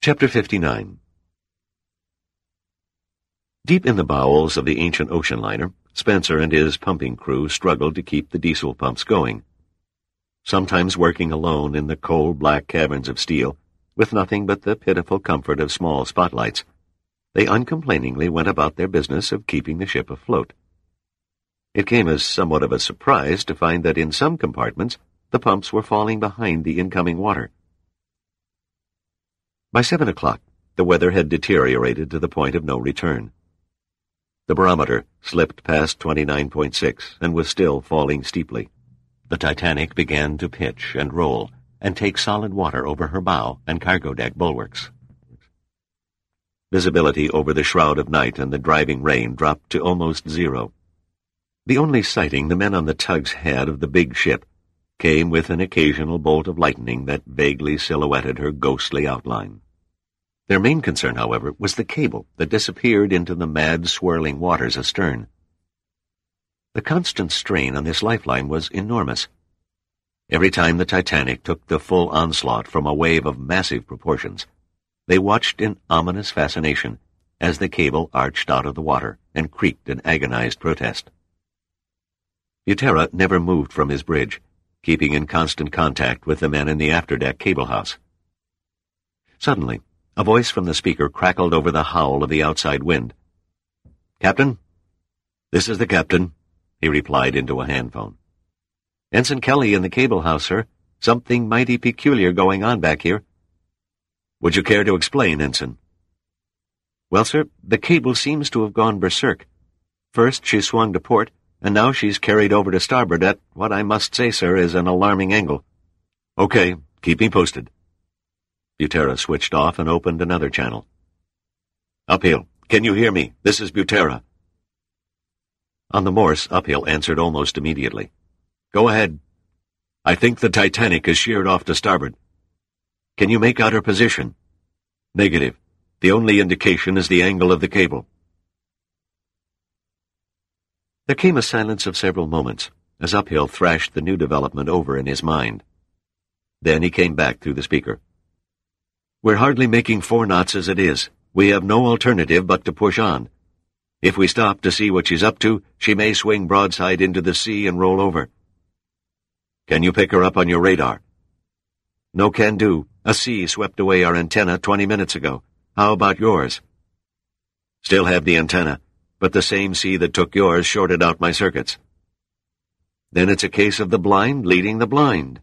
Chapter 59. Deep in the bowels of the ancient ocean liner, Spencer and his pumping crew struggled to keep the diesel pumps going. Sometimes working alone in the cold black caverns of steel, with nothing but the pitiful comfort of small spotlights, they uncomplainingly went about their business of keeping the ship afloat. It came as somewhat of a surprise to find that in some compartments the pumps were falling behind the incoming water. By 7 o'clock, the weather had deteriorated to the point of no return. The barometer slipped past 29.6 and was still falling steeply. The Titanic began to pitch and roll and take solid water over her bow and cargo deck bulwarks. Visibility over the shroud of night and the driving rain dropped to almost zero. The only sighting the men on the tugs had of the big ship came with an occasional bolt of lightning that vaguely silhouetted her ghostly outline. Their main concern, however, was the cable that disappeared into the mad, swirling waters astern. The constant strain on this lifeline was enormous. Every time the Titanic took the full onslaught from a wave of massive proportions, they watched in ominous fascination as the cable arched out of the water and creaked in agonized protest. Butera never moved from his bridge, keeping in constant contact with the men in the afterdeck cable house. Suddenly, a voice from the speaker crackled over the howl of the outside wind. "Captain?" "This is the captain," he replied into a handphone. "Ensign Kelly in the cable house, sir. Something mighty peculiar going on back here." "Would you care to explain, Ensign?" "Well, sir, the cable seems to have gone berserk. First she swung to port, and now she's carried over to starboard at what I must say, sir, is an alarming angle." "Okay, keep me posted." Butera switched off and opened another channel. "Uphill, can you hear me? This is Butera." On the Morse, Uphill answered almost immediately. "Go ahead." "I think the Titanic is sheared off to starboard." "Can you make out her position?" "Negative. The only indication is the angle of the cable." There came a silence of several moments, as Uphill thrashed the new development over in his mind. Then he came back through the speaker. "We're hardly making 4 knots as it is. We have no alternative but to push on. If we stop to see what she's up to, she may swing broadside into the sea and roll over." "Can you pick her up on your radar?" "No can do. A sea swept away our antenna 20 minutes ago. How about yours?" "Still have the antenna, but the same sea that took yours shorted out my circuits." "Then it's a case of the blind leading the blind."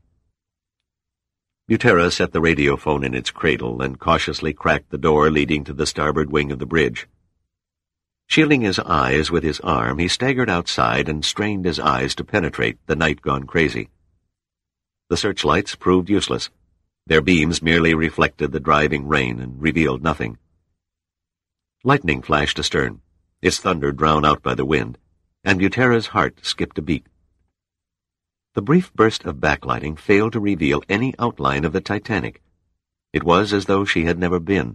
Butera set the radio phone in its cradle and cautiously cracked the door leading to the starboard wing of the bridge. Shielding his eyes with his arm, he staggered outside and strained his eyes to penetrate the night gone crazy. The searchlights proved useless. Their beams merely reflected the driving rain and revealed nothing. Lightning flashed astern, its thunder drowned out by the wind, and Butera's heart skipped a beat. The brief burst of backlighting failed to reveal any outline of the Titanic. It was as though she had never been.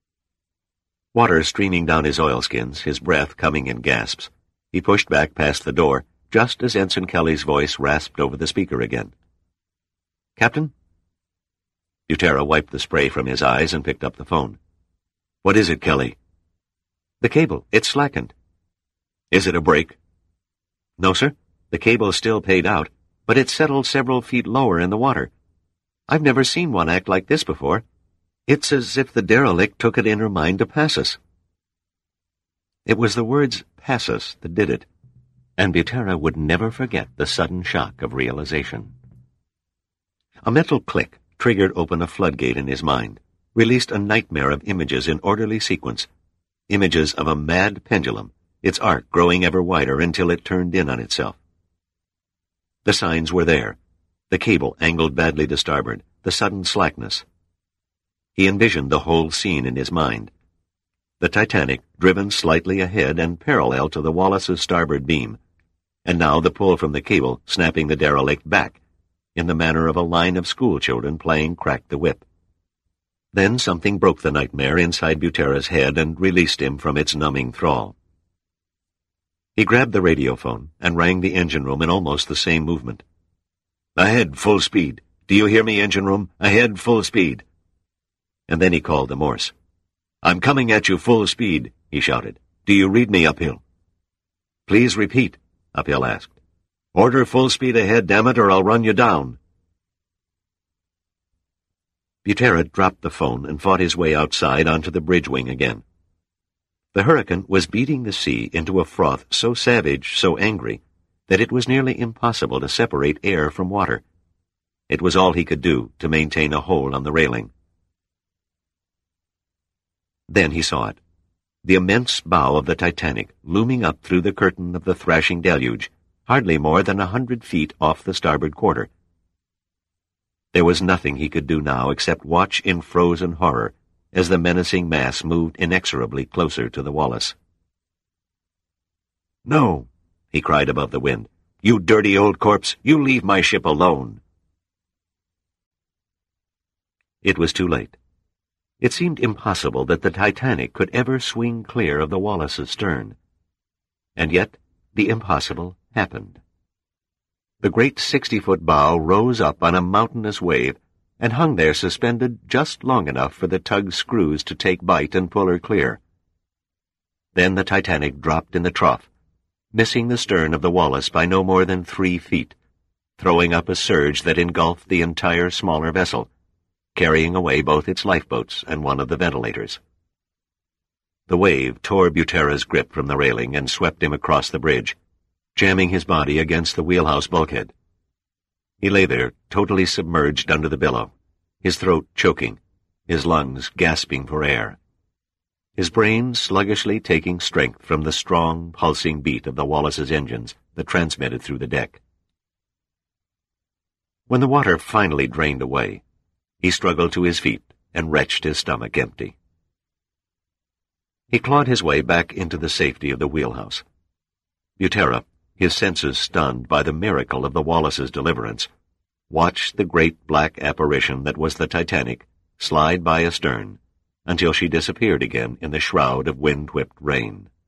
Water streaming down his oilskins, his breath coming in gasps, he pushed back past the door, just as Ensign Kelly's voice rasped over the speaker again. "Captain?" Butera wiped the spray from his eyes and picked up the phone. "What is it, Kelly?" "The cable. It's slackened." "Is it a break?" "No, sir. The cable is still paid out, but it's settled several feet lower in the water. I've never seen one act like this before. It's as if the derelict took it in her mind to pass us." It was the words "pass us" that did it, and Butera would never forget the sudden shock of realization. A mental click triggered open a floodgate in his mind, released a nightmare of images in orderly sequence, images of a mad pendulum, its arc growing ever wider until it turned in on itself. The signs were there. The cable angled badly to starboard, the sudden slackness. He envisioned the whole scene in his mind. The Titanic driven slightly ahead and parallel to the Wallace's starboard beam, and now the pull from the cable snapping the derelict back, in the manner of a line of schoolchildren playing crack the whip. Then something broke the nightmare inside Butera's head and released him from its numbing thrall. He grabbed the radiophone and rang the engine room in almost the same movement. "Ahead, full speed. Do you hear me, engine room? Ahead, full speed." and then he called the Morse. "I'm coming at you full speed," he shouted. "Do you read me, Uphill?" "Please repeat," Uphill asked. "Order full speed ahead, damn it, or I'll run you down." Butera dropped the phone and fought his way outside onto the bridge wing again. The hurricane was beating the sea into a froth so savage, so angry, that it was nearly impossible to separate air from water. It was all he could do to maintain a hold on the railing. Then he saw it. The immense bow of the Titanic looming up through the curtain of the thrashing deluge, hardly more than 100 feet off the starboard quarter. There was nothing he could do now except watch in frozen horror as the menacing mass moved inexorably closer to the Wallis. "No," he cried above the wind. "You dirty old corpse, you leave my ship alone." It was too late. It seemed impossible that the Titanic could ever swing clear of the Wallis's stern. And yet the impossible happened. The great 60-foot bow rose up on a mountainous wave and hung there suspended just long enough for the tug's screws to take bite and pull her clear. Then the Titanic dropped in the trough, missing the stern of the Wallis by no more than 3 feet, throwing up a surge that engulfed the entire smaller vessel, carrying away both its lifeboats and one of the ventilators. The wave tore Butera's grip from the railing and swept him across the bridge, jamming his body against the wheelhouse bulkhead. He lay there, totally submerged under the billow, his throat choking, his lungs gasping for air, his brain sluggishly taking strength from the strong, pulsing beat of the Wallis's engines that transmitted through the deck. When the water finally drained away, he struggled to his feet and wrenched his stomach empty. He clawed his way back into the safety of the wheelhouse. Butera, his senses stunned by the miracle of the Wallis's deliverance, watched the great black apparition that was the Titanic slide by astern until she disappeared again in the shroud of wind-whipped rain.